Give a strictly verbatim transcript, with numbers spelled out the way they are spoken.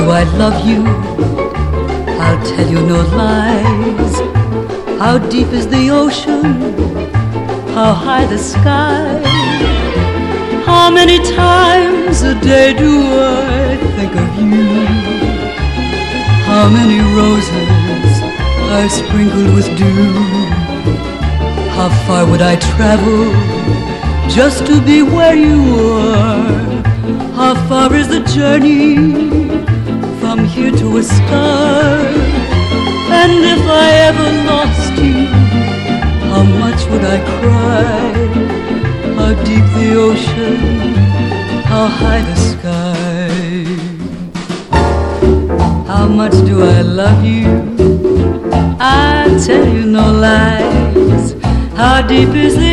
do I love you? I'll tell you no lies. How deep is the ocean? How high the sky? How many times a day do I think of you? How many roses are sprinkled with dew? How far would I travel just to be where you are? How far is the journey from here to a star? And if I ever lost you, how much would I cry? How deep the ocean, how high the sky? How much do I love you? I tell you no lies. How deep is the